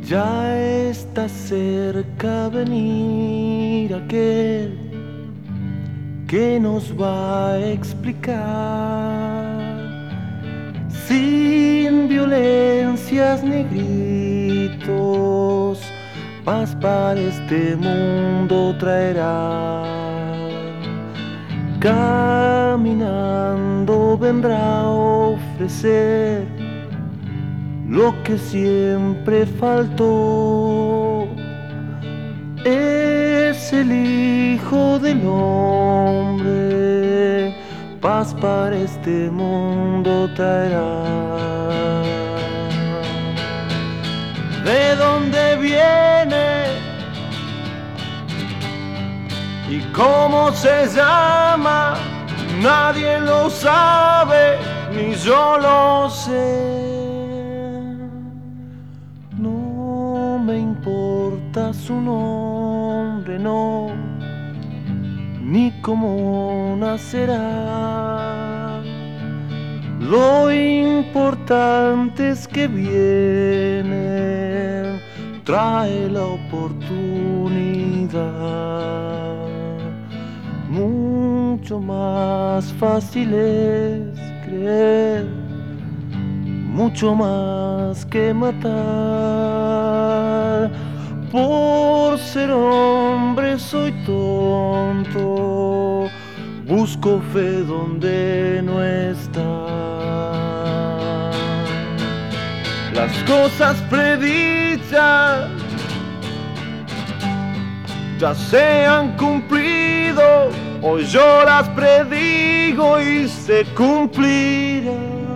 Ya está cerca venir aquel que nos va a explicar sin violencias ni gritos, paz para este mundo traerá. Caminando vendrá a ofrecer lo que siempre faltó. Es el Hijo del Hombre, paz para este mundo traerá. ¿De dónde viene? ¿Y cómo se llama? Nadie lo sabe, ni yo lo sé. No me importa su nombre, no, ni cómo nacerá. Lo importante es que viene, trae la oportunidad. Mucho más fácil es creer, mucho más que matar. Por ser hombre soy tonto, busco fe donde no está. Las cosas predichas ya se han cumplido, hoy yo las predigo y se cumplirán.